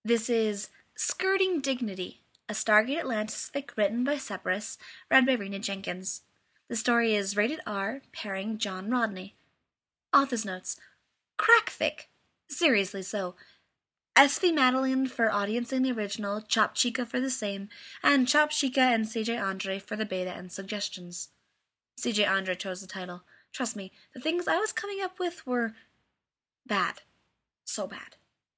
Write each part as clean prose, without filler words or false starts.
This is Skirting Dignity, a Stargate Atlantis fic written by Separus, read by Rena Jenkins. The story is rated R, pairing John Rodney. Author's notes. Crack fic. Seriously so. SV Madeline for audiencing the original, Chop Chica for the same, and Chop Chica and CJ Andre for the beta and suggestions. CJ Andre chose the title. Trust me, the things I was coming up with were bad. So bad.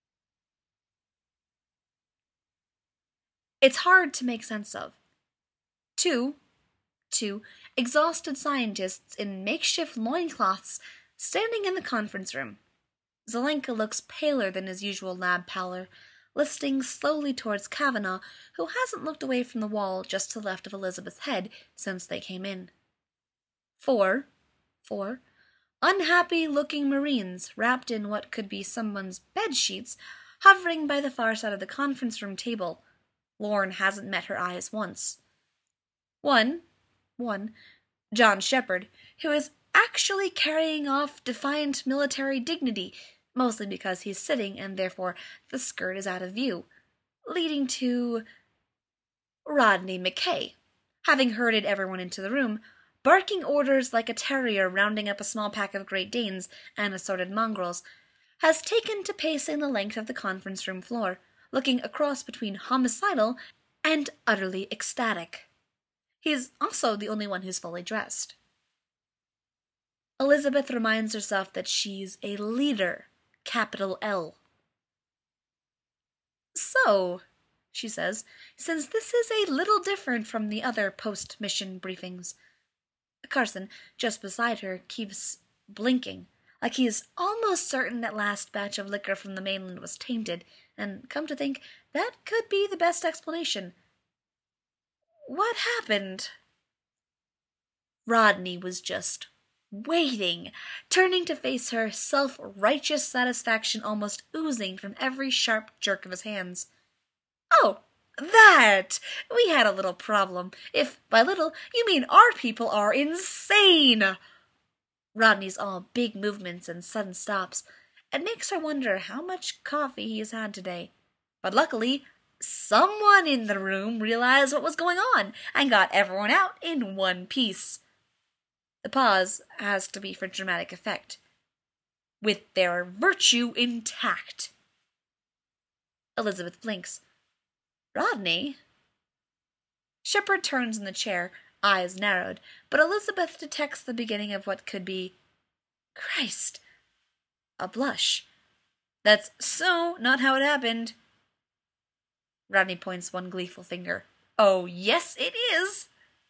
It's hard to make sense of. Two exhausted scientists in makeshift loincloths standing in the conference room. Zelenka looks paler than his usual lab pallor, listing slowly towards Kavanaugh, who hasn't looked away from the wall just to the left of Elizabeth's head since they came in. Four unhappy-looking Marines wrapped in what could be someone's bed sheets, hovering by the far side of the conference room table. Lorne hasn't met her eyes once. One, John Shepard, who is actually carrying off defiant military dignity, mostly because he's sitting and therefore the skirt is out of view, leading to Rodney McKay, having herded everyone into the room, barking orders like a terrier rounding up a small pack of Great Danes and assorted mongrels, has taken to pacing the length of the conference room floor, looking across between homicidal and utterly ecstatic. He's also the only one who's fully dressed. Elizabeth reminds herself that she's a leader, capital L. So, she says, since this is a little different from the other post-mission briefings. Carson, just beside her, keeps blinking, like he's almost certain that last batch of liquor from the mainland was tainted, and come to think, that could be the best explanation. What happened? Rodney was just waiting, turning to face her, self-righteous satisfaction almost oozing from every sharp jerk of his hands. Oh, that! We had a little problem. If by little, you mean our people are insane! Rodney's all big movements and sudden stops. It makes her wonder how much coffee he has had today. But luckily, someone in the room realized what was going on and got everyone out in one piece. The pause has to be for dramatic effect. With their virtue intact. Elizabeth blinks. Rodney? Shepard turns in the chair, eyes narrowed, but Elizabeth detects the beginning of what could be, Christ, a blush. That's so not how it happened. Rodney points one gleeful finger. Oh, yes, it is!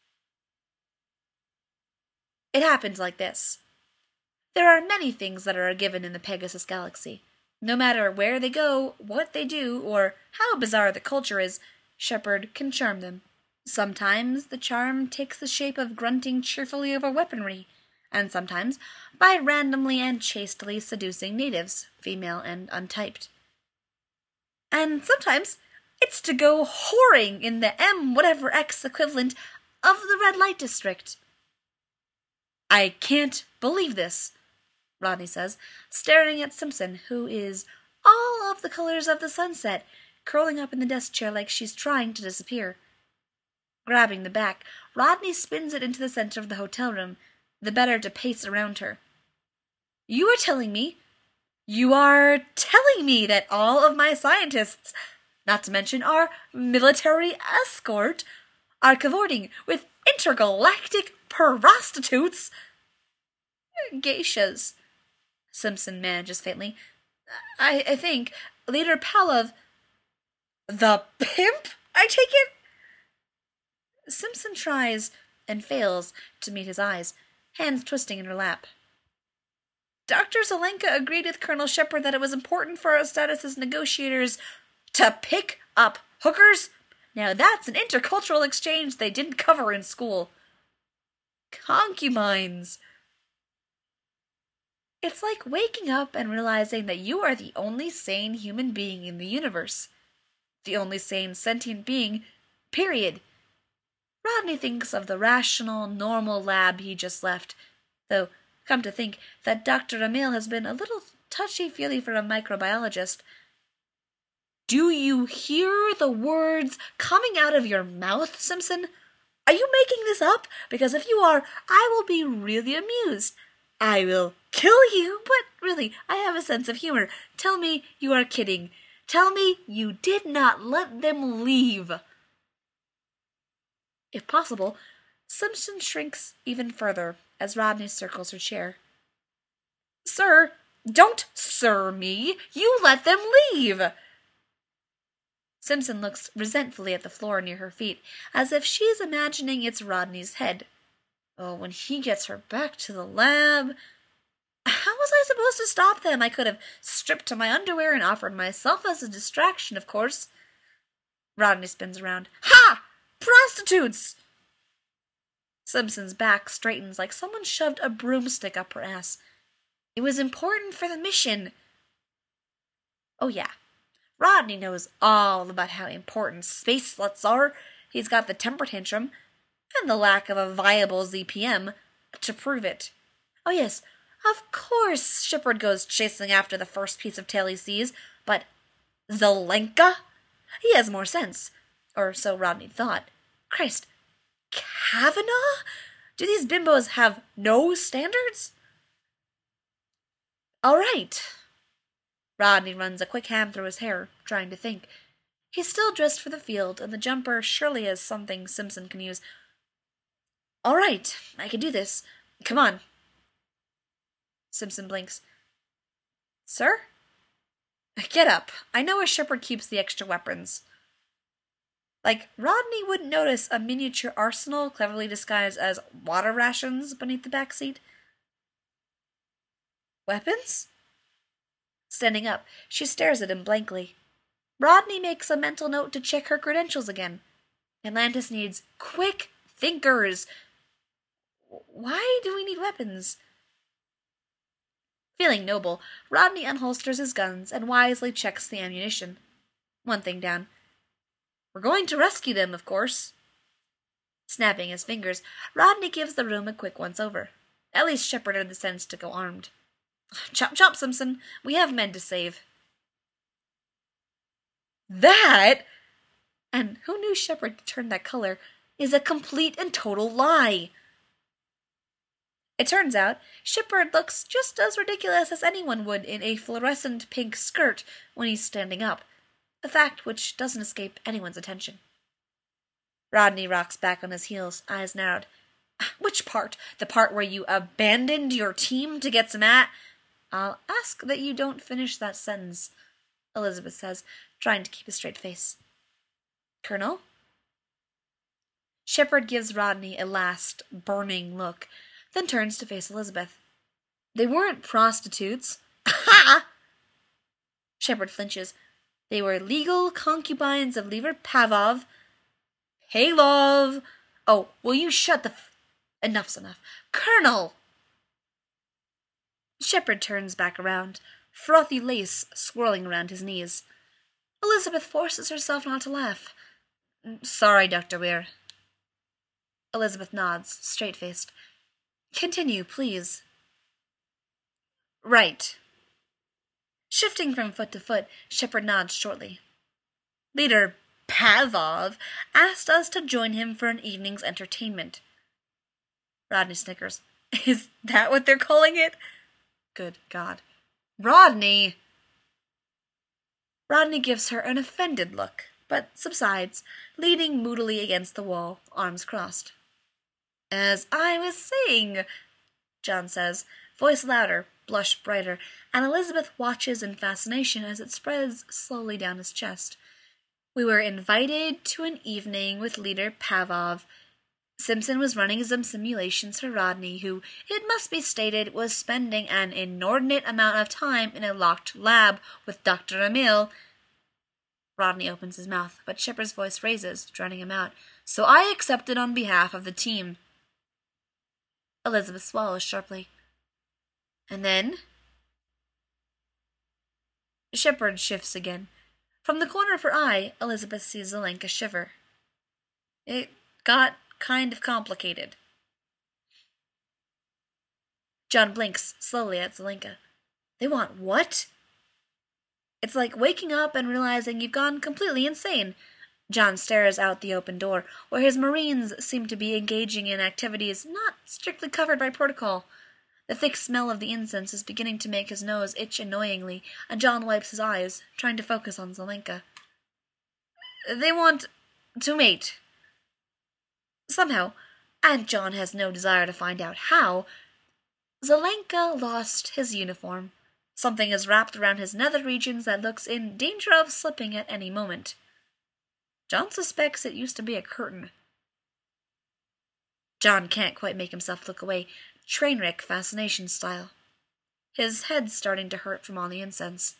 It happens like this. There are many things that are a given in the Pegasus Galaxy. No matter where they go, what they do, or how bizarre the culture is, Shepard can charm them. Sometimes the charm takes the shape of grunting cheerfully over weaponry, and sometimes by randomly and chastely seducing natives, female and untyped. And sometimes it's to go whoring in the M-whatever-X equivalent of the red light district. I can't believe this, Rodney says, staring at Simpson, who is all of the colors of the sunset, curling up in the desk chair like she's trying to disappear. Grabbing the back, Rodney spins it into the center of the hotel room, the better to pace around her. You are telling me that all of my scientists, not to mention our military escort, are cavorting with intergalactic prostitutes? Geishas, Simpson manages faintly. I think Leader Palov. The pimp, I take it? Simpson tries and fails to meet his eyes, hands twisting in her lap. Dr. Zelenka agreed with Colonel Shepard that it was important for our status as negotiators to pick up hookers? Now that's an intercultural exchange they didn't cover in school. Concubines. It's like waking up and realizing that you are the only sane human being in the universe. The only sane sentient being, period. Rodney thinks of the rational, normal lab he just left, though, come to think, that Dr. Emil has been a little touchy-feely for a microbiologist. Do you hear the words coming out of your mouth, Simpson? Are you making this up? Because if you are, I will be really amused. I will kill you, but really, I have a sense of humor. Tell me you are kidding. Tell me you did not let them leave. If possible, Simpson shrinks even further as Rodney circles her chair. Sir, don't sir me. You let them leave. Simpson looks resentfully at the floor near her feet, as if she's imagining it's Rodney's head. Oh, when he gets her back to the lab... How was I supposed to stop them? I could have stripped to my underwear and offered myself as a distraction, of course. Rodney spins around. Ha! Prostitutes! Simpson's back straightens like someone shoved a broomstick up her ass. It was important for the mission. Oh, yeah. Rodney knows all about how important space sluts are. He's got the temper tantrum, and the lack of a viable ZPM, to prove it. Oh, yes, of course Shepard goes chasing after the first piece of tail he sees, but Zelenka? He has more sense. Or so Rodney thought. Christ, Kavanaugh? Do these bimbos have no standards? All right. Rodney runs a quick hand through his hair, trying to think. He's still dressed for the field, and the jumper surely is something Simpson can use. All right, I can do this. Come on. Simpson blinks. Sir? Get up. I know where Shepard keeps the extra weapons. Like, Rodney wouldn't notice a miniature arsenal cleverly disguised as water rations beneath the back seat. Weapons? Standing up, she stares at him blankly. Rodney makes a mental note to check her credentials again. Atlantis needs quick thinkers. Why do we need weapons? Feeling noble, Rodney unholsters his guns and wisely checks the ammunition. One thing down. We're going to rescue them, of course. Snapping his fingers, Rodney gives the room a quick once-over. At least Shepard had the sense to go armed. Chop chop, Simpson. We have men to save. That, and who knew Shepard could turn that color, is a complete and total lie. It turns out Shepard looks just as ridiculous as anyone would in a fluorescent pink skirt when he's standing up, a fact which doesn't escape anyone's attention. Rodney rocks back on his heels, eyes narrowed. Which part? The part where you abandoned your team to get some I'll ask that you don't finish that sentence, Elizabeth says, trying to keep a straight face. Colonel? Shepard gives Rodney a last, burning look, then turns to face Elizabeth. They weren't prostitutes. Ha! Shepard flinches. They were legal concubines of Lever Pavlov. Hey, love! Oh, will you shut the Enough's enough. Colonel! Shepard turns back around, frothy lace swirling around his knees. Elizabeth forces herself not to laugh. Sorry, Dr. Weir. Elizabeth nods, straight-faced. Continue, please. Right. Shifting from foot to foot, Shepard nods shortly. Leader Pavlov asked us to join him for an evening's entertainment. Rodney snickers. Is that what they're calling it? Good God. Rodney! Rodney gives her an offended look, but subsides, leaning moodily against the wall, arms crossed. As I was saying, John says, voice louder, blush brighter, and Elizabeth watches in fascination as it spreads slowly down his chest. We were invited to an evening with Leader Pavlov. Simpson was running some simulations for Rodney, who, it must be stated, was spending an inordinate amount of time in a locked lab with Dr. Emil. Rodney opens his mouth, but Shepard's voice raises, drowning him out. So I accepted on behalf of the team. Elizabeth swallows sharply. And then? Shepard shifts again. From the corner of her eye, Elizabeth sees Zelenka shiver. It got kind of complicated. John blinks slowly at Zelenka. They want what? It's like waking up and realizing you've gone completely insane. John stares out the open door, where his Marines seem to be engaging in activities not strictly covered by protocol. The thick smell of the incense is beginning to make his nose itch annoyingly, and John wipes his eyes, trying to focus on Zelenka. They want to mate. Somehow, and John has no desire to find out how, Zelenka lost his uniform. Something is wrapped around his nether regions that looks in danger of slipping at any moment. John suspects it used to be a curtain. John can't quite make himself look away, trainwreck fascination style. His head's starting to hurt from all the incense.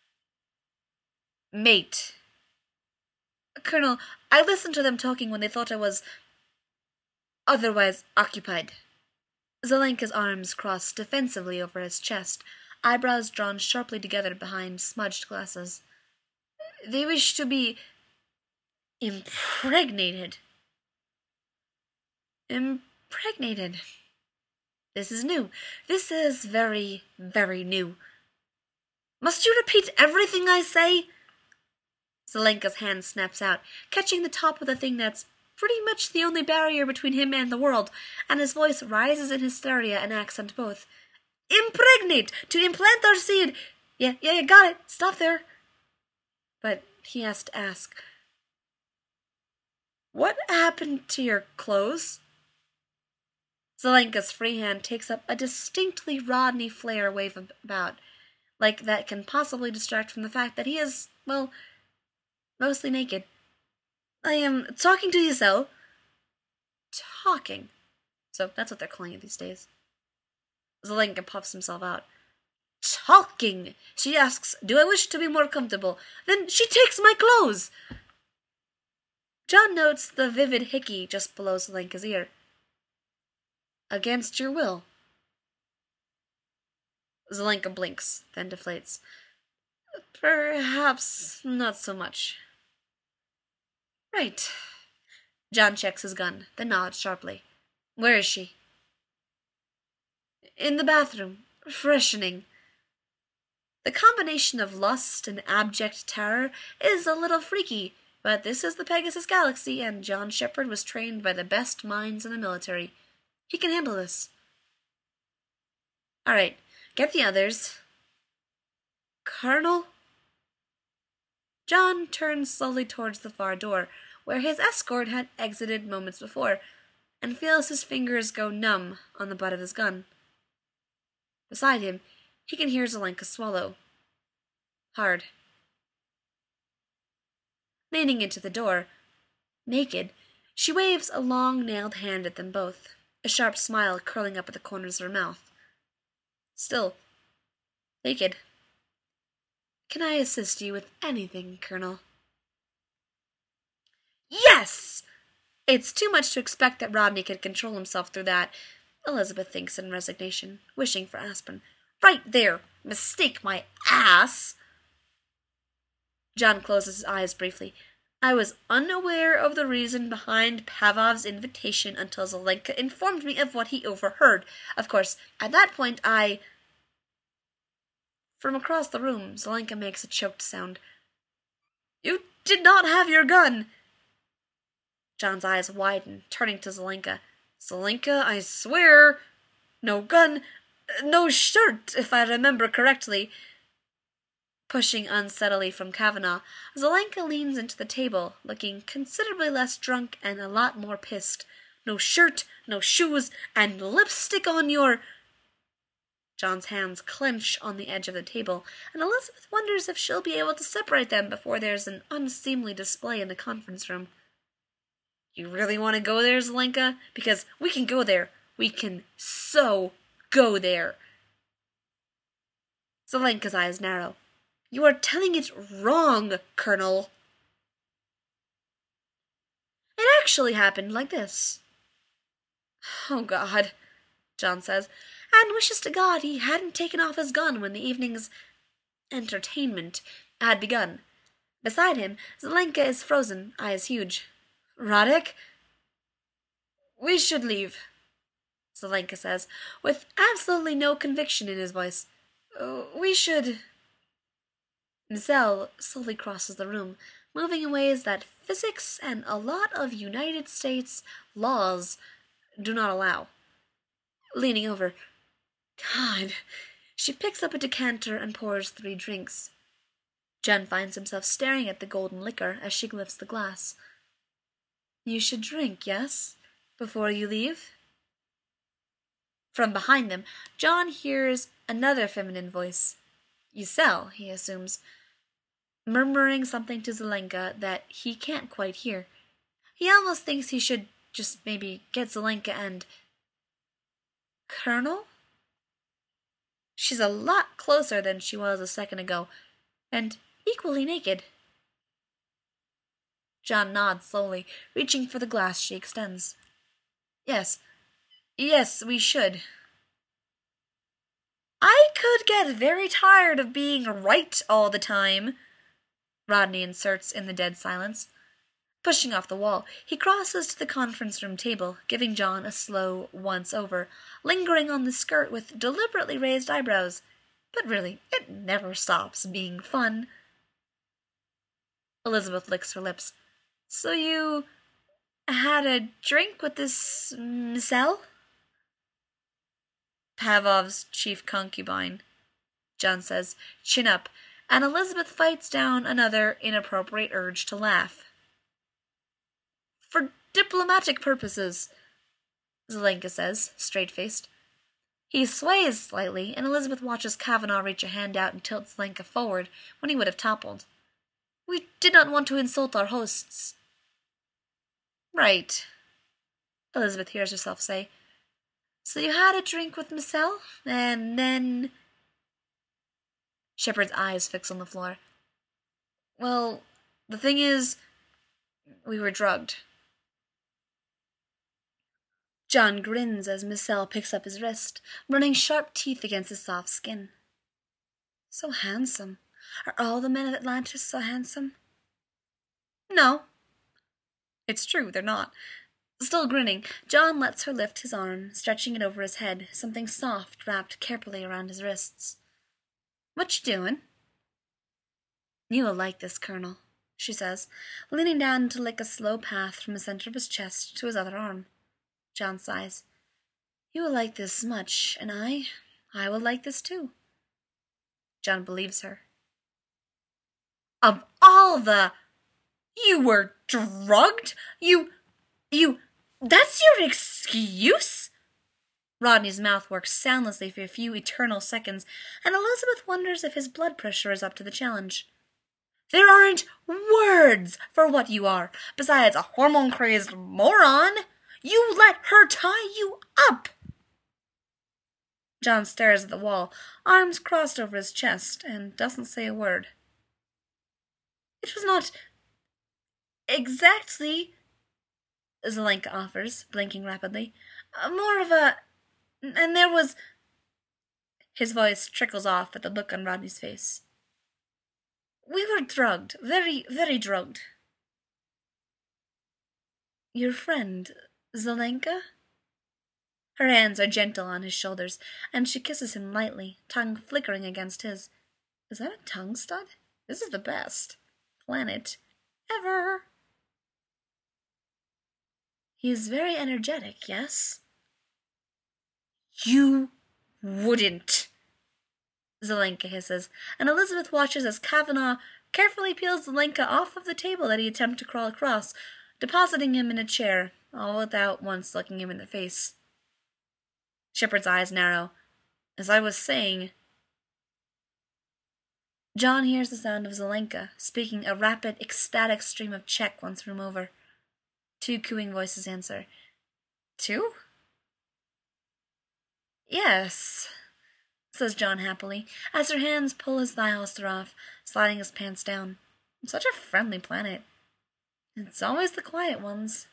Mate. Colonel, I listened to them talking when they thought I was otherwise occupied. Zelenka's arms crossed defensively over his chest, eyebrows drawn sharply together behind smudged glasses. They wish to be impregnated. Impregnated. This is new. This is very, very new. Must you repeat everything I say? Zelenka's hand snaps out, catching the top of the thing that's pretty much the only barrier between him and the world, and his voice rises in hysteria and accent both. Impregnate! To implant our seed! Yeah, got it. Stop there. But he has to ask, what happened to your clothes? Zelenka's free hand takes up a distinctly Rodney Flare wave about, like that can possibly distract from the fact that he is, well, mostly naked. I am talking to you, so. Talking. So that's what they're calling it these days. Zelenka puffs himself out. Talking! She asks, do I wish to be more comfortable? Then she takes my clothes! John notes the vivid hickey just below Zelenka's ear. Against your will. Zelenka blinks, then deflates. Perhaps not so much. Right. John checks his gun, then nods sharply. Where is she? In the bathroom, freshening. The combination of lust and abject terror is a little freaky, but this is the Pegasus Galaxy, and John Shepard was trained by the best minds in the military. He can handle this. All right, get the others. Colonel? John turns slowly towards the far door, where his escort had exited moments before, and feels his fingers go numb on the butt of his gun. Beside him, he can hear Zelenka swallow. Hard. Leaning into the door, naked, she waves a long-nailed hand at them both, a sharp smile curling up at the corners of her mouth. Still, naked. Can I assist you with anything, Colonel? Yes! It's too much to expect that Rodney could control himself through that, Elizabeth thinks in resignation, wishing for Aspen. Right there! Mistake my ass! John closes his eyes briefly. I was unaware of the reason behind Pavlov's invitation until Zelenka informed me of what he overheard. Of course, at that point From across the room, Zelenka makes a choked sound. You did not have your gun! John's eyes widen, turning to Zelenka. Zelenka, I swear! No gun, no shirt, if I remember correctly. Pushing unsteadily from Kavanaugh, Zelenka leans into the table, looking considerably less drunk and a lot more pissed. No shirt, no shoes, and lipstick on your... John's hands clench on the edge of the table, and Elizabeth wonders if she'll be able to separate them before there's an unseemly display in the conference room. You really want to go there, Zelenka? Because we can go there. We can so go there. Zelenka's eyes narrow. You are telling it wrong, Colonel. It actually happened like this. Oh, God, John says, and wishes to God he hadn't taken off his gun when the evening's entertainment had begun. Beside him, Zelenka is frozen, eyes huge. Radek? We should leave, Zelenka says, with absolutely no conviction in his voice. We should... Zell slowly crosses the room, moving in ways that physics and a lot of United States laws do not allow. Leaning over, God, she picks up a decanter and pours 3 drinks. John finds himself staring at the golden liquor as she lifts the glass. You should drink, yes? Before you leave? From behind them, John hears another feminine voice. Ysel, he assumes, murmuring something to Zelenka that he can't quite hear. He almost thinks he should just maybe get Zelenka and... Colonel? She's a lot closer than she was a second ago, and equally naked. John nods slowly, reaching for the glass she extends. Yes, we should. I could get very tired of being right all the time, Rodney inserts in the dead silence. Pushing off the wall, he crosses to the conference room table, giving John a slow once-over, lingering on the skirt with deliberately raised eyebrows. But really, it never stops being fun. Elizabeth licks her lips. So you had a drink with this Misel? Pavlov's chief concubine, John says, chin up, and Elizabeth fights down another inappropriate urge to laugh. For diplomatic purposes, Zelenka says, straight-faced. He sways slightly, and Elizabeth watches Kavanaugh reach a hand out and tilt Zelenka forward when he would have toppled. We did not want to insult our hosts. Right, Elizabeth hears herself say. So you had a drink with Misel, and then... Shepard's eyes fix on the floor. Well, the thing is, we were drugged. John grins as Misel picks up his wrist, running sharp teeth against his soft skin. So handsome. Are all the men of Atlantis so handsome? No. It's true, they're not. Still grinning, John lets her lift his arm, stretching it over his head, something soft wrapped carefully around his wrists. What you doing? You will like this, Colonel, she says, leaning down to lick a slow path from the center of his chest to his other arm. John sighs. You will like this much, and I will like this too. John believes her. Of all the... You were drugged? You... That's your excuse? Rodney's mouth works soundlessly for a few eternal seconds, and Elizabeth wonders if his blood pressure is up to the challenge. There aren't words for what you are, besides a hormone-crazed moron. You let her tie you up. John stares at the wall, arms crossed over his chest, and doesn't say a word. It was not exactly, Zelenka offers, blinking rapidly. More of a... And there was... His voice trickles off at the look on Rodney's face. We were drugged. Very, very drugged. Your friend, Zelenka? Her hands are gentle on his shoulders, and she kisses him lightly, tongue flickering against his. Is that a tongue stud? This is the best planet ever. He is very energetic, yes? You wouldn't, Zelenka hisses, and Elizabeth watches as Kavanaugh carefully peels Zelenka off of the table that he attempted to crawl across, depositing him in a chair, all without once looking him in the face. Shepard's eyes narrow. As I was saying... John hears the sound of Zelenka, speaking a rapid, ecstatic stream of Czech once room over. 2 cooing voices answer. 2? Yes, says John happily, as her hands pull his thigh holster off, sliding his pants down. Such a friendly planet. It's always the quiet ones.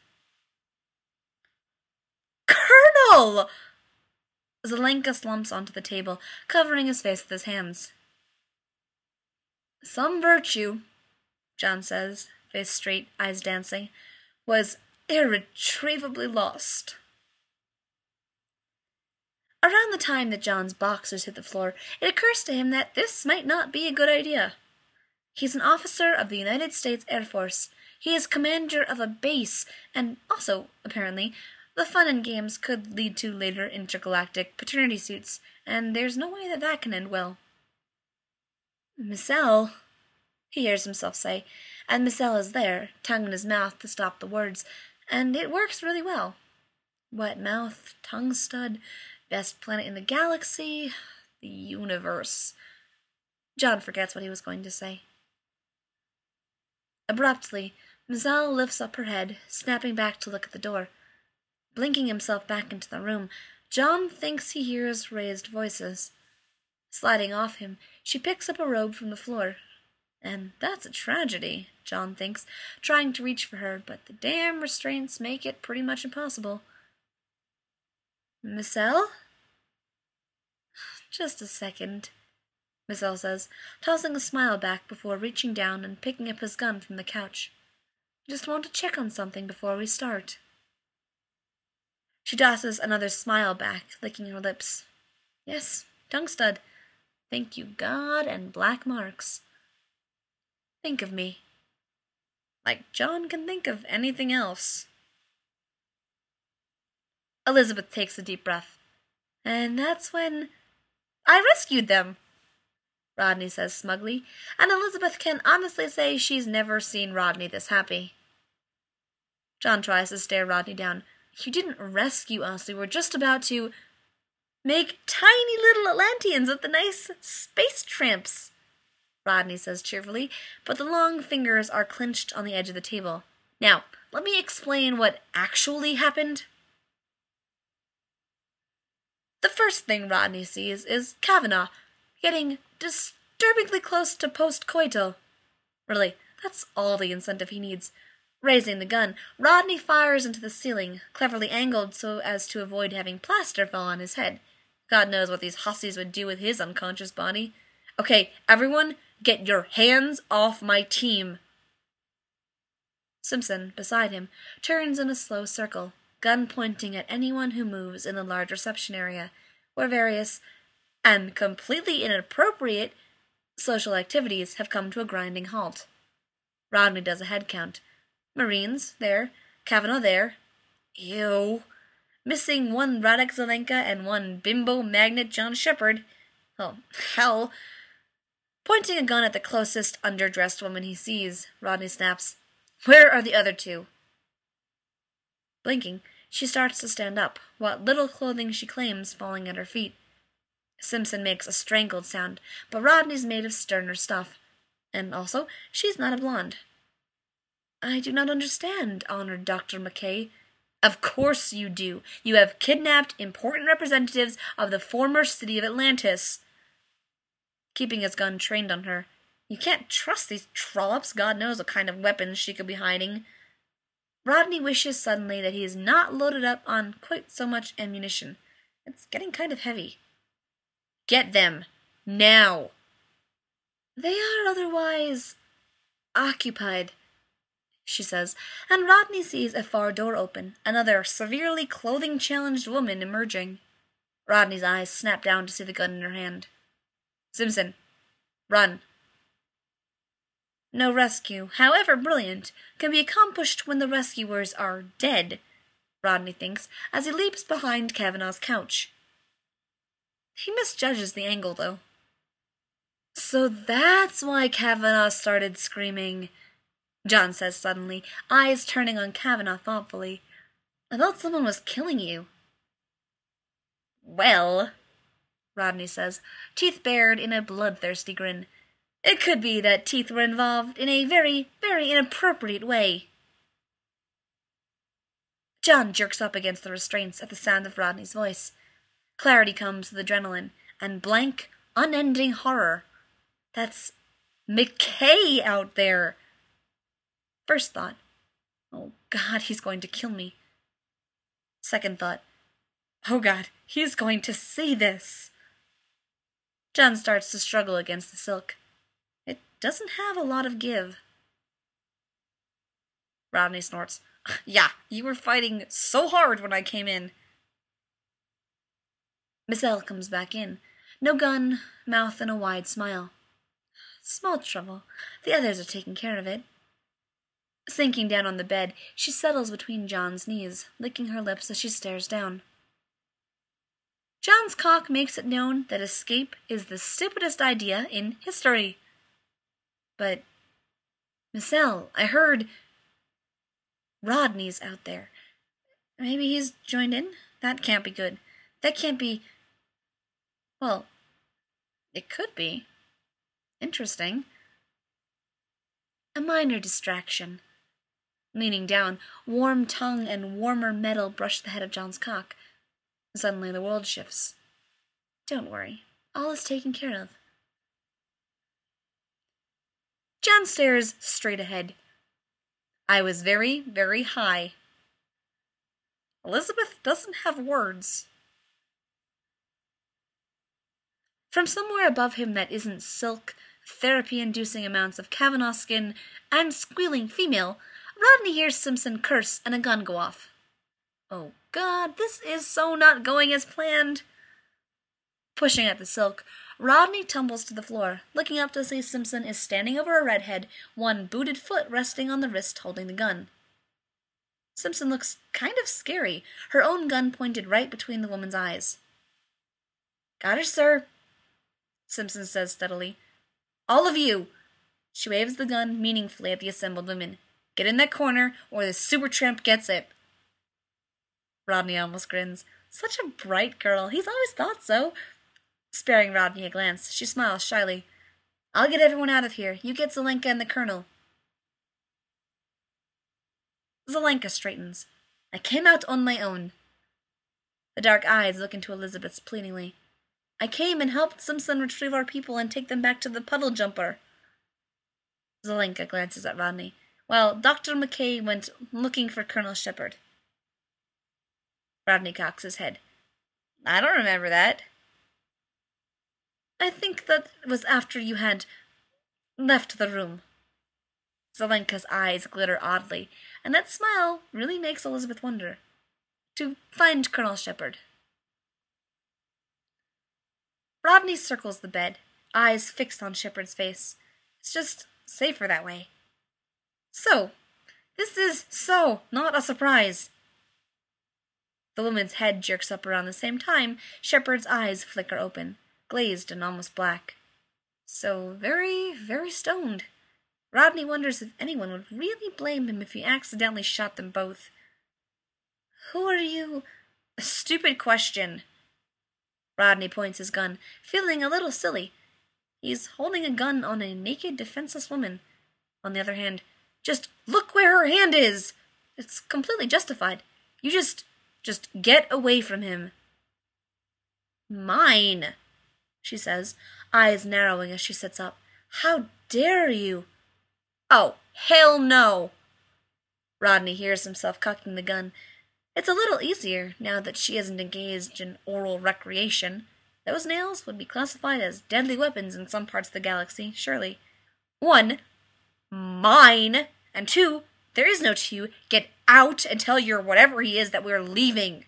Colonel! Zelenka slumps onto the table, covering his face with his hands. Some virtue, John says, face straight, eyes dancing, was irretrievably lost. Around the time that John's boxers hit the floor, it occurs to him that this might not be a good idea. He's an officer of the United States Air Force. He is commander of a base, and also, apparently, the fun and games could lead to later intergalactic paternity suits, and there's no way that that can end well. Miss L, he hears himself say, and Miss L is there, tongue in his mouth to stop the words, and it works really well. Wet mouth, tongue stud, best planet in the galaxy, the universe. John forgets what he was going to say. Abruptly, Miss L lifts up her head, snapping back to look at the door. Blinking himself back into the room, John thinks he hears raised voices. Sliding off him, she picks up a robe from the floor. And that's a tragedy, John thinks, trying to reach for her, but the damn restraints make it pretty much impossible. Miss L? Just a second, Miss L says, tossing a smile back before reaching down and picking up his gun from the couch. I just want to check on something before we start. She tosses another smile back, licking her lips. Yes, tongue stud. Thank you, God, and black marks. Think of me. Like John can think of anything else. Elizabeth takes a deep breath. And that's when I rescued them, Rodney says smugly, and Elizabeth can honestly say she's never seen Rodney this happy. John tries to stare Rodney down. You didn't rescue us. We were just about to make tiny little Atlanteans with the nice space tramps, Rodney says cheerfully, but the long fingers are clenched on the edge of the table. Now, let me explain what actually happened. The first thing Rodney sees is Kavanaugh getting disturbingly close to post-coital. Really, that's all the incentive he needs. Raising the gun, Rodney fires into the ceiling, cleverly angled so as to avoid having plaster fall on his head. God knows what these hussies would do with his unconscious body. Okay, everyone, get your hands off my team. Simpson, beside him, turns in a slow circle, gun pointing at anyone who moves in the large reception area, where various, and completely inappropriate, social activities have come to a grinding halt. Rodney does a head count. Marines, there. Kavanaugh, there. Ew. Missing one Radek Zelenka and one bimbo magnet John Shepard. Oh, hell. Pointing a gun at the closest underdressed woman he sees, Rodney snaps, Where are the other two? Blinking, she starts to stand up, what little clothing she claims falling at her feet. Simpson makes a strangled sound, but Rodney's made of sterner stuff. And also, she's not a blonde. I do not understand, honored Dr. McKay. Of course you do. You have kidnapped important representatives of the former city of Atlantis. Keeping his gun trained on her. You can't trust these trollops. God knows what kind of weapons she could be hiding. Rodney wishes suddenly that he is not loaded up on quite so much ammunition. It's getting kind of heavy. Get them. Now. They are otherwise occupied, she says, and Rodney sees a far door open, another severely clothing-challenged woman emerging. Rodney's eyes snap down to see the gun in her hand. Simpson, run. No rescue, however brilliant, can be accomplished when the rescuers are dead, Rodney thinks, as he leaps behind Kavanaugh's couch. He misjudges the angle, though. So that's why Kavanaugh started screaming, John says suddenly, eyes turning on Kavanaugh thoughtfully. I thought someone was killing you. Well, Rodney says, teeth bared in a bloodthirsty grin. It could be that teeth were involved in a very, very inappropriate way. John jerks up against the restraints at the sound of Rodney's voice. Clarity comes with adrenaline, and blank, unending horror. That's McKay out there. First thought, oh God, he's going to kill me. Second thought, oh God, he's going to see this. John starts to struggle against the silk. It doesn't have a lot of give. Rodney snorts. Yeah, you were fighting so hard when I came in. Miss L comes back in. No gun, mouth in a wide smile. Small trouble. The others are taking care of it. Sinking down on the bed, she settles between John's knees, licking her lips as she stares down. John's cock makes it known that escape is the stupidest idea in history. But, Miss L, I heard Rodney's out there. Maybe he's joined in? That can't be good. That can't be... Well, it could be. Interesting. A minor distraction. Leaning down, warm tongue and warmer metal brush the head of John's cock. Suddenly the world shifts. Don't worry. All is taken care of. John stares straight ahead. I was very, very high. Elizabeth doesn't have words. From somewhere above him that isn't silk, therapy-inducing amounts of Kavanaugh skin, and squealing female, Rodney hears Simpson curse and a gun go off. Oh God, this is so not going as planned. Pushing at the silk, Rodney tumbles to the floor, looking up to see Simpson is standing over a redhead, one booted foot resting on the wrist holding the gun. Simpson looks kind of scary, her own gun pointed right between the woman's eyes. Got her, sir, Simpson says steadily. All of you! She waves the gun meaningfully at the assembled women. Get in that corner, or the Supertramp gets it. Rodney almost grins. Such a bright girl. He's always thought so. Sparing Rodney a glance, she smiles shyly. I'll get everyone out of here. You get Zelenka and the Colonel. Zelenka straightens. I came out on my own. The dark eyes look into Elizabeth's pleadingly. I came and helped Simpson retrieve our people and take them back to the puddle jumper. Zelenka glances at Rodney, while Dr. McKay went looking for Colonel Shepard. Rodney cocks his head. I don't remember that. I think that was after you had left the room. Zelenka's eyes glitter oddly, and that smile really makes Elizabeth wonder. To find Colonel Shepard. Rodney circles the bed, eyes fixed on Shepard's face. It's just safer that way. So, this is not a surprise. The woman's head jerks up around the same time. Shepard's eyes flicker open, glazed and almost black. So very, very stoned. Rodney wonders if anyone would really blame him if he accidentally shot them both. Who are you? A stupid question. Rodney points his gun, feeling a little silly. He's holding a gun on a naked, defenseless woman. On the other hand, just look where her hand is! It's completely justified. You just get away from him. Mine, she says, eyes narrowing as she sits up. How dare you? Oh, hell no! Rodney hears himself cocking the gun. It's a little easier now that she isn't engaged in oral recreation. Those nails would be classified as deadly weapons in some parts of the galaxy, surely. 1, mine, and 2, there is no 2. Get out and tell your whatever he is that we're leaving.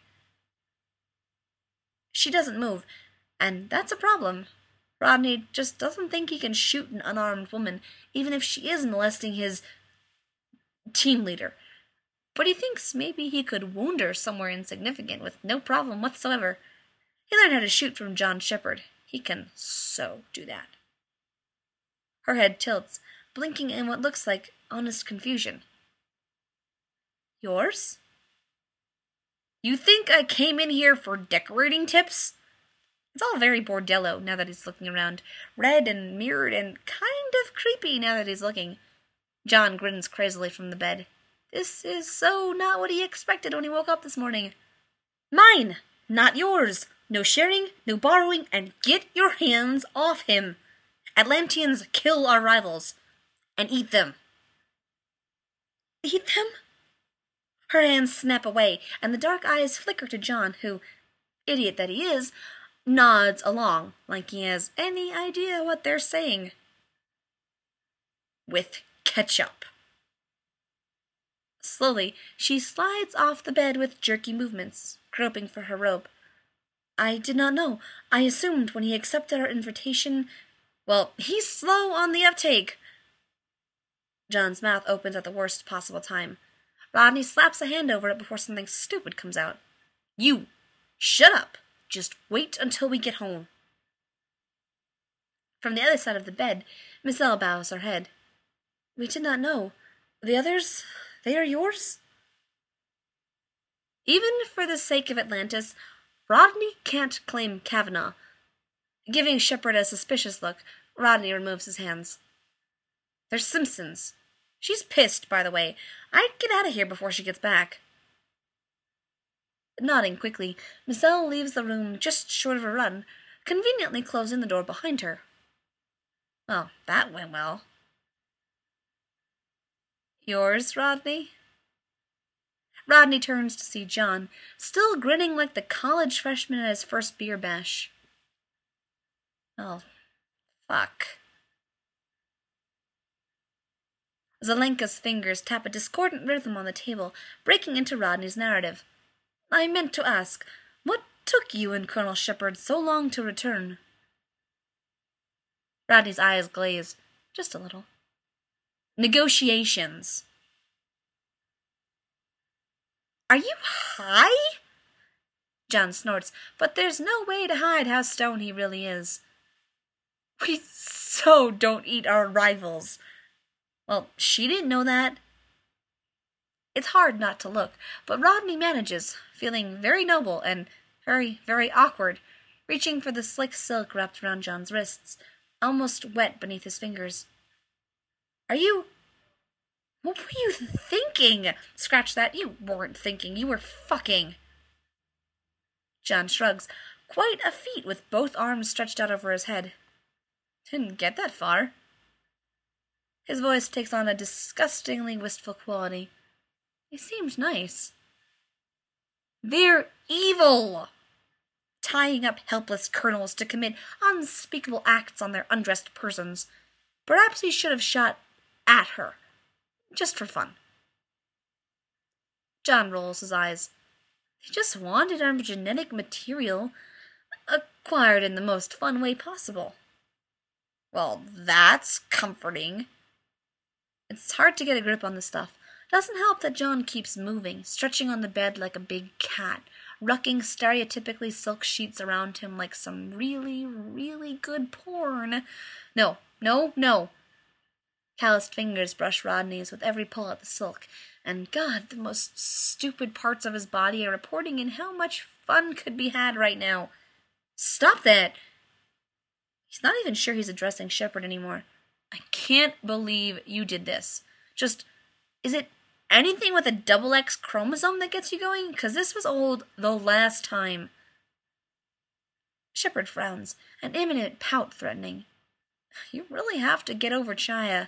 She doesn't move, and that's a problem. Rodney just doesn't think he can shoot an unarmed woman, even if she is molesting his team leader. But he thinks maybe he could wound her somewhere insignificant with no problem whatsoever. He learned how to shoot from John Shepard. He can so do that. Her head tilts, blinking in what looks like honest confusion. Yours? You think I came in here for decorating tips? It's all very bordello now that he's looking around. Red and mirrored and kind of creepy now that he's looking. John grins crazily from the bed. This is so not what he expected when he woke up this morning. Mine, not yours. No sharing, no borrowing, and get your hands off him. Atlanteans kill our rivals. And eat them. Eat them? Her hands snap away, and the dark eyes flicker to John, who, idiot that he is, nods along, like he has any idea what they're saying. With ketchup. Slowly, she slides off the bed with jerky movements, groping for her robe. I did not know. I assumed when he accepted our invitation Well, he's slow on the uptake. John's mouth opens at the worst possible time. Rodney slaps a hand over it before something stupid comes out. You! Shut up! Just wait until we get home. From the other side of the bed, Miss L bows her head. We did not know. The others, they are yours? Even for the sake of Atlantis, Rodney can't claim Kavanaugh. Giving Shepard a suspicious look, Rodney removes his hands. They're Simpsons. She's pissed, by the way. I'd get out of here before she gets back. Nodding quickly, Miss L leaves the room just short of a run, conveniently closing the door behind her. Well, that went well. Yours, Rodney? Rodney turns to see John, still grinning like the college freshman at his first beer bash. Oh, fuck. Zelenka's fingers tap a discordant rhythm on the table, breaking into Rodney's narrative. I meant to ask, what took you and Colonel Shepard so long to return? Rodney's eyes glaze, just a little. Negotiations. Are you high? John snorts, but there's no way to hide how stoned he really is. We so don't eat our rivals. Well, she didn't know that. It's hard not to look, but Rodney manages, feeling very noble and very, very awkward, reaching for the slick silk wrapped around John's wrists, almost wet beneath his fingers. Are you... What were you thinking? Scratch that. You weren't thinking. You were fucking. John shrugs, quite a feat with both arms stretched out over his head. Didn't get that far. His voice takes on a disgustingly wistful quality. He seems nice. They're evil! Tying up helpless colonels to commit unspeakable acts on their undressed persons. Perhaps he should have shot at her. Just for fun. John rolls his eyes. They just wanted our genetic material, acquired in the most fun way possible. Well, that's comforting. It's hard to get a grip on the stuff. Doesn't help that John keeps moving, stretching on the bed like a big cat, rucking stereotypically silk sheets around him like some really, really good porn. No. Calloused fingers brush Rodney's with every pull at the silk, and God, the most stupid parts of his body are reporting in how much fun could be had right now. Stop that! He's not even sure he's addressing Shepard anymore. I can't believe you did this. Just, is it anything with a double X chromosome that gets you going? Because this was old the last time. Shepard frowns, an imminent pout threatening. You really have to get over Chaya.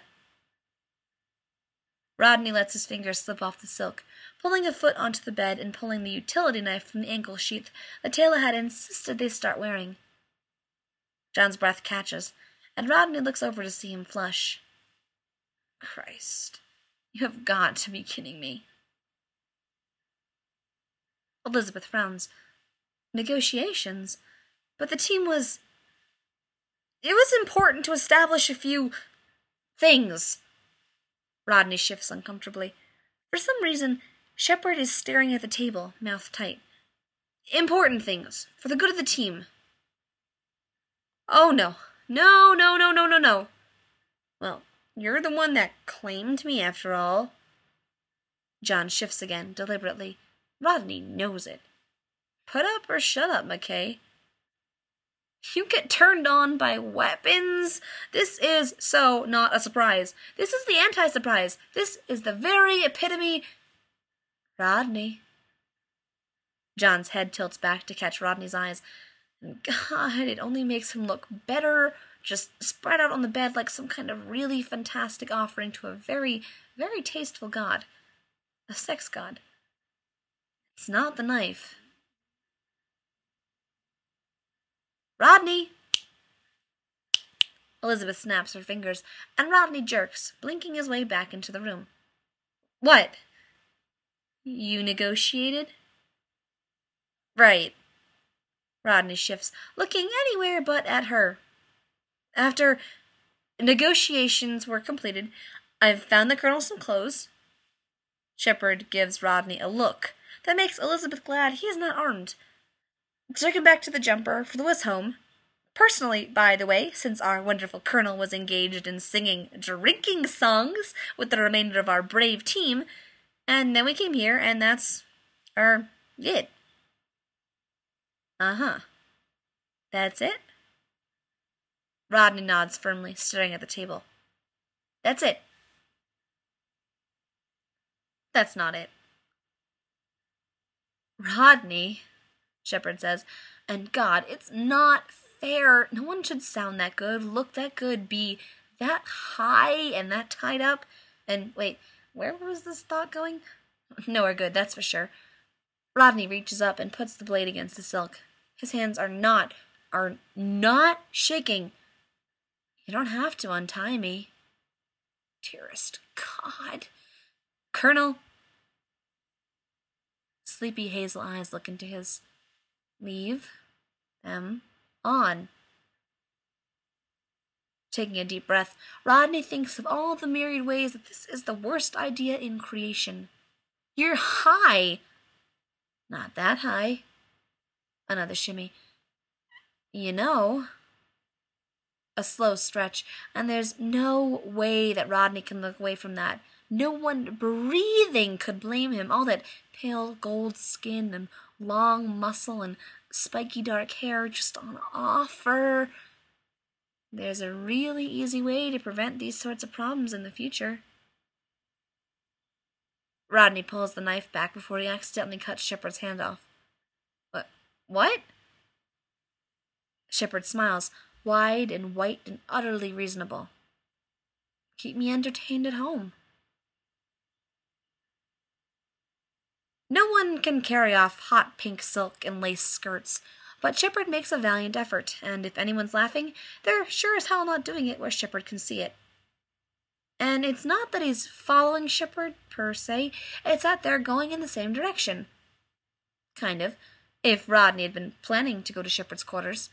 Rodney lets his fingers slip off the silk, pulling a foot onto the bed and pulling the utility knife from the ankle sheath that Taylor had insisted they start wearing. John's breath catches, and Rodney looks over to see him flush. Christ, you have got to be kidding me. Elizabeth frowns. Negotiations? But the team was... It was important to establish a few... things. Rodney shifts uncomfortably. For some reason, Shepard is staring at the table, mouth tight. Important things, for the good of the team. Oh, no. No. Well, you're the one that claimed me, after all. John shifts again, deliberately. Rodney knows it. Put up or shut up, McKay. You get turned on by weapons? This is so not a surprise. This is the anti-surprise. This is the very epitome... Rodney. John's head tilts back to catch Rodney's eyes. And God, it only makes him look better, just spread out on the bed like some kind of really fantastic offering to a very, very tasteful god. A sex god. It's not the knife. Rodney! Elizabeth snaps her fingers, and Rodney jerks, blinking his way back into the room. What? You negotiated? Right. Rodney shifts, looking anywhere but at her. After negotiations were completed, I've found the Colonel some clothes. Shepard gives Rodney a look that makes Elizabeth glad he is not armed. Took him back to the jumper, flew us home. Personally, by the way, since our wonderful Colonel was engaged in singing drinking songs with the remainder of our brave team, and then we came here, and that's, it. Uh-huh. That's it? Rodney nods firmly, staring at the table. That's it. That's not it. Rodney, Shepard says, and God, it's not fair. No one should sound that good, look that good, be that high and that tied up. And wait, where was this thought going? Nowhere good, that's for sure. Rodney reaches up and puts the blade against the silk. His hands are not shaking. You don't have to untie me. Dearest God. Colonel. Sleepy hazel eyes look into his. Leave them on. Taking a deep breath, Rodney thinks of all the myriad ways that this is the worst idea in creation. You're high. Not that high. Another shimmy. You know. A slow stretch, and there's no way that Rodney can look away from that. No one breathing could blame him. All that pale gold skin and long muscle and spiky dark hair just on offer. There's a really easy way to prevent these sorts of problems in the future. Rodney pulls the knife back before he accidentally cuts Shepard's hand off. What? Shepard smiles, wide and white and utterly reasonable. Keep me entertained at home. No one can carry off hot pink silk and lace skirts, but Shepard makes a valiant effort, and if anyone's laughing, they're sure as hell not doing it where Shepard can see it. And it's not that he's following Shepard, per se, it's that they're going in the same direction. Kind of, if Rodney had been planning to go to Shepard's quarters.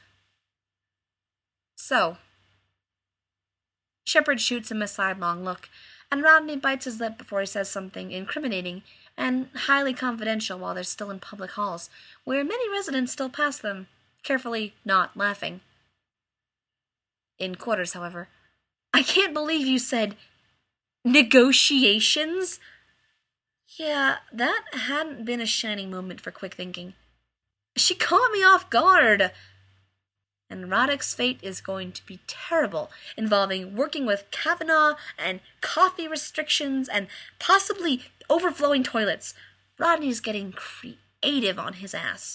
So, Shepard shoots him a sidelong look, and Rodney bites his lip before he says something incriminating and highly confidential while they're still in public halls, where many residents still pass them, carefully not laughing. In quarters, however, I can't believe you said negotiations? Yeah, that hadn't been a shining moment for quick thinking. She caught me off guard. And Roddick's fate is going to be terrible, involving working with Kavanaugh and coffee restrictions and possibly overflowing toilets. Rodney's getting creative on his ass.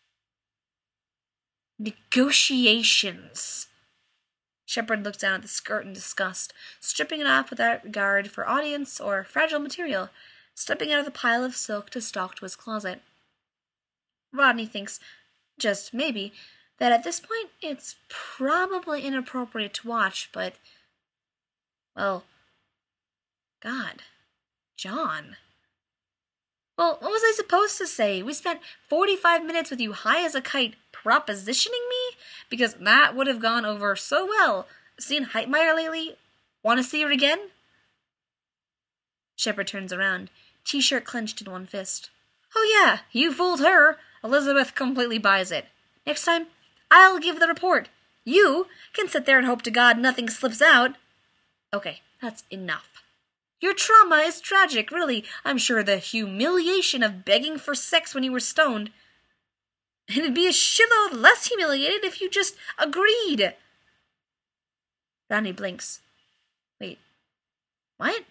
Negotiations. Shepard looks down at the skirt in disgust, stripping it off without regard for audience or fragile material, stepping out of the pile of silk to stalk to his closet. Rodney thinks, just maybe, that at this point it's probably inappropriate to watch, but, well, God, John. Well, what was I supposed to say? We spent 45 minutes with you high as a kite propositioning me? Because that would have gone over so well. Seen Heitmeyer lately? Want to see her again? Shepard turns around, t-shirt clenched in one fist. Oh yeah, you fooled her. Elizabeth completely buys it. Next time, I'll give the report. You can sit there and hope to God nothing slips out. Okay, that's enough. Your trauma is tragic, really. I'm sure the humiliation of begging for sex when you were stoned. And it'd be a shitload less humiliated if you just agreed. Rodney blinks. Wait, what?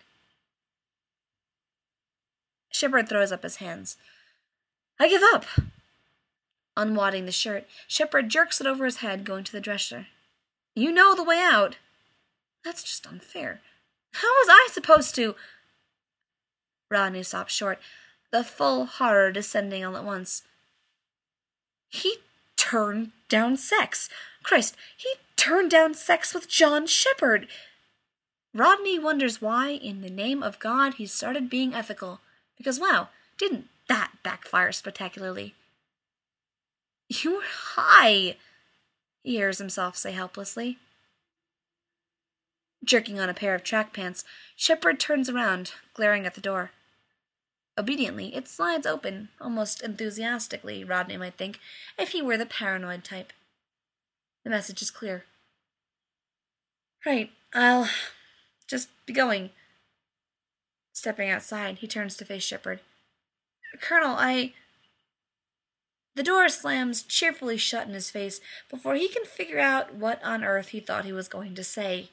Shepard throws up his hands. I give up. Unwadding the shirt, Shepard jerks it over his head, going to the dresser. You know the way out. That's just unfair. How was I supposed to? Rodney stopped short, the full horror descending all at once. He turned down sex. Christ, he turned down sex with John Shepard. Rodney wonders why, in the name of God, he started being ethical. Because, wow, didn't that backfire spectacularly? You were high, he hears himself say helplessly. Jerking on a pair of track pants, Shepard turns around, glaring at the door. Obediently, it slides open, almost enthusiastically, Rodney might think, if he were the paranoid type. The message is clear. Right, I'll just be going. Stepping outside, he turns to face Shepard. Colonel, The door slams cheerfully shut in his face before he can figure out what on earth he thought he was going to say.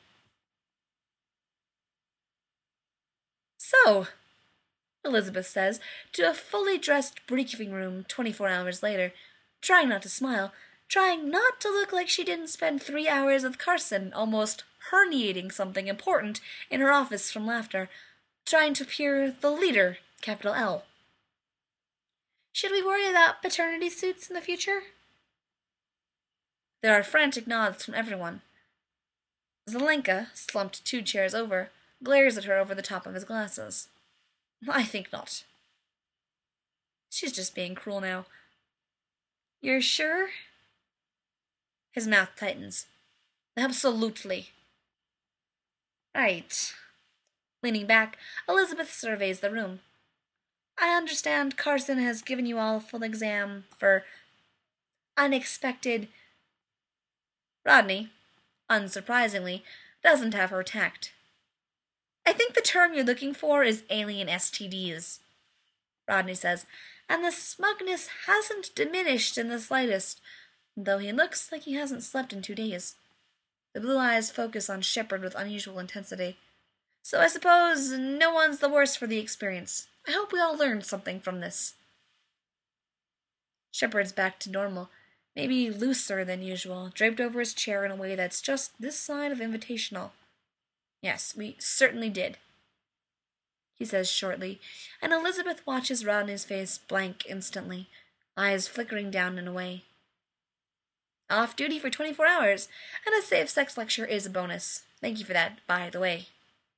So, Elizabeth says to a fully dressed briefing room 24 hours later, trying not to smile, trying not to look like she didn't spend 3 hours with Carson, almost herniating something important in her office from laughter, trying to appear the leader, capital L. Should we worry about paternity suits in the future? There are frantic nods from everyone. Zelenka, slumped 2 chairs over, glares at her over the top of his glasses. I think not. She's just being cruel now. You're sure? His mouth tightens. Absolutely. Right. Leaning back, Elizabeth surveys the room. I understand Carson has given you all a full exam for unexpected. Rodney, unsurprisingly, doesn't have her tact. I think the term you're looking for is alien STDs, Rodney says, and the smugness hasn't diminished in the slightest, though he looks like he hasn't slept in 2 days. The blue eyes focus on Shepard with unusual intensity. So I suppose no one's the worse for the experience. I hope we all learned something from this. Shepard's back to normal, maybe looser than usual, draped over his chair in a way that's just this side of invitational. Yes, we certainly did, he says shortly, and Elizabeth watches Rodney's face blank instantly, eyes flickering down and away. Off duty for 24 hours, and a safe sex lecture is a bonus. Thank you for that, by the way.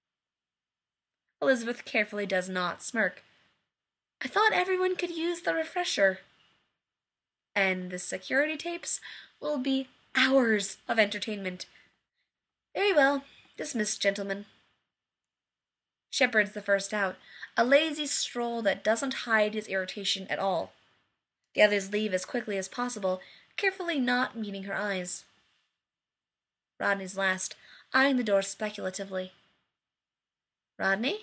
Elizabeth carefully does not smirk. I thought everyone could use the refresher. And the security tapes will be hours of entertainment. Very well. Dismissed, gentlemen. Shepard's the first out, a lazy stroll that doesn't hide his irritation at all. The others leave as quickly as possible, carefully not meeting her eyes. Rodney's last, eyeing the door speculatively. Rodney?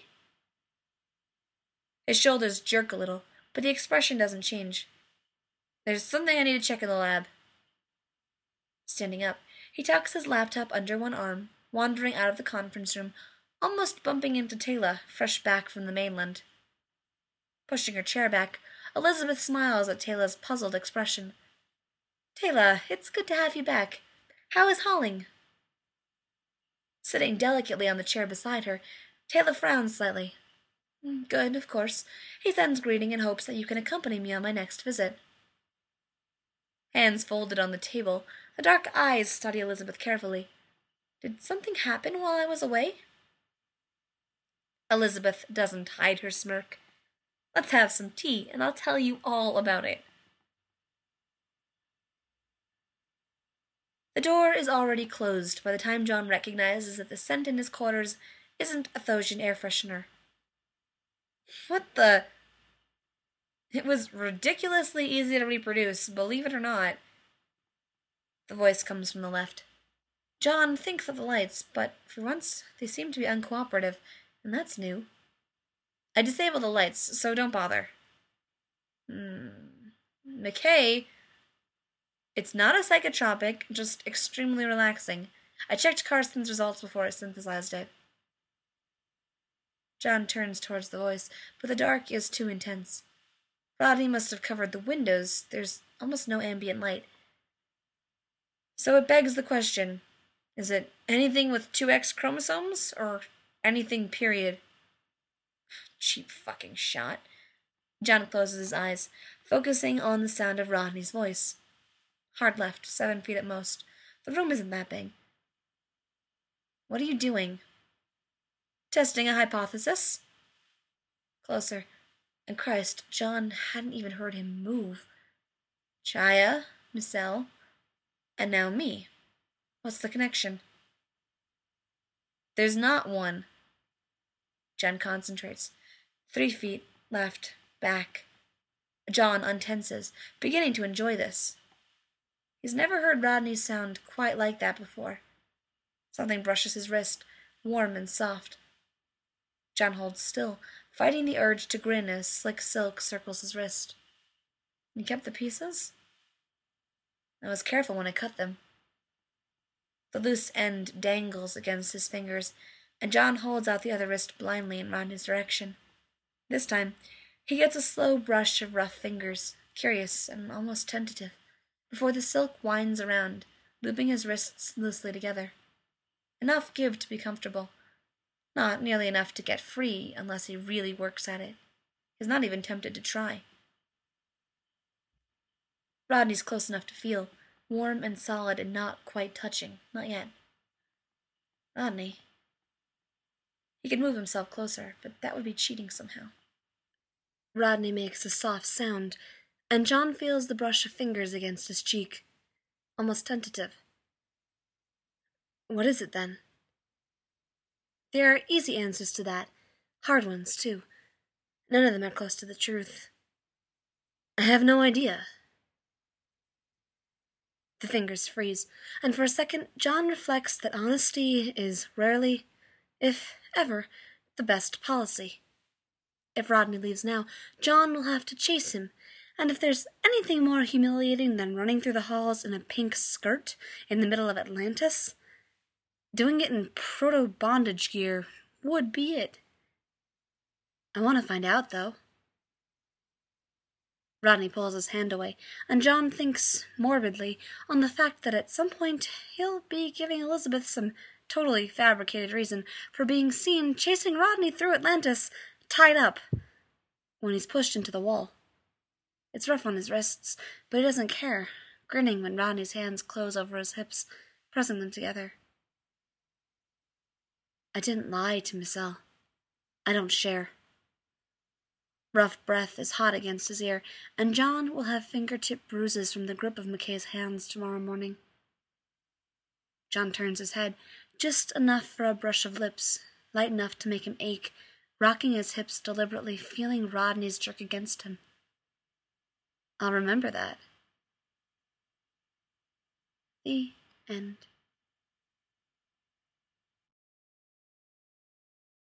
His shoulders jerk a little, but the expression doesn't change. There's something I need to check in the lab. Standing up, he tucks his laptop under one arm, wandering out of the conference room, almost bumping into Taylor, fresh back from the mainland. Pushing her chair back, Elizabeth smiles at Taylor's puzzled expression. Taylor, it's good to have you back. How is Holling? Sitting delicately on the chair beside her, Taylor frowns slightly. Good, of course. He sends greeting and hopes that you can accompany me on my next visit. Hands folded on the table, the dark eyes study Elizabeth carefully. Did something happen while I was away? Elizabeth doesn't hide her smirk. Let's have some tea, and I'll tell you all about it. The door is already closed by the time John recognizes that the scent in his quarters isn't a Thosian air freshener. What the? It was ridiculously easy to reproduce, believe it or not. The voice comes from the left. John thinks of the lights, but for once they seem to be uncooperative, and that's new. I disabled the lights, so don't bother. McKay? It's not a psychotropic, just extremely relaxing. I checked Carson's results before I synthesized it. John turns towards the voice, but the dark is too intense. Rodney must have covered the windows. There's almost no ambient light. So it begs the question, is it anything with 2X chromosomes, or anything period? Cheap fucking shot. John closes his eyes, focusing on the sound of Rodney's voice. Hard left, 7 feet at most. The room isn't that big. What are you doing? Testing a hypothesis. Closer. And Christ, John hadn't even heard him move. Chaya, Michelle, and now me. What's the connection? There's not one. John concentrates. 3 feet, left, back. John untenses, beginning to enjoy this. He's never heard Rodney sound quite like that before. Something brushes his wrist, warm and soft. John holds still, fighting the urge to grin as slick silk circles his wrist. You kept the pieces? I was careful when I cut them. The loose end dangles against his fingers, and John holds out the other wrist blindly in Rodney's direction. This time, he gets a slow brush of rough fingers, curious and almost tentative, before the silk winds around, looping his wrists loosely together. Enough give to be comfortable. Not nearly enough to get free unless he really works at it. He's not even tempted to try. Rodney's close enough to feel, warm and solid and not quite touching, not yet. Rodney. He could move himself closer, but that would be cheating somehow. Rodney makes a soft sound, and John feels the brush of fingers against his cheek, almost tentative. What is it, then? There are easy answers to that, hard ones, too. None of them are close to the truth. I have no idea. The fingers freeze, and for a second John reflects that honesty is rarely, if ever, the best policy. If Rodney leaves now, John will have to chase him, and if there's anything more humiliating than running through the halls in a pink skirt in the middle of Atlantis, doing it in proto-bondage gear would be it. I want to find out, though. Rodney pulls his hand away, and John thinks, morbidly, on the fact that at some point he'll be giving Elizabeth some totally fabricated reason for being seen chasing Rodney through Atlantis, tied up, when he's pushed into the wall. It's rough on his wrists, but he doesn't care, grinning when Rodney's hands close over his hips, pressing them together. I didn't lie to Miss L. I don't share. Rough breath is hot against his ear, and John will have fingertip bruises from the grip of McKay's hands tomorrow morning. John turns his head, just enough for a brush of lips, light enough to make him ache, rocking his hips deliberately, feeling Rodney's jerk against him. I'll remember that. The end.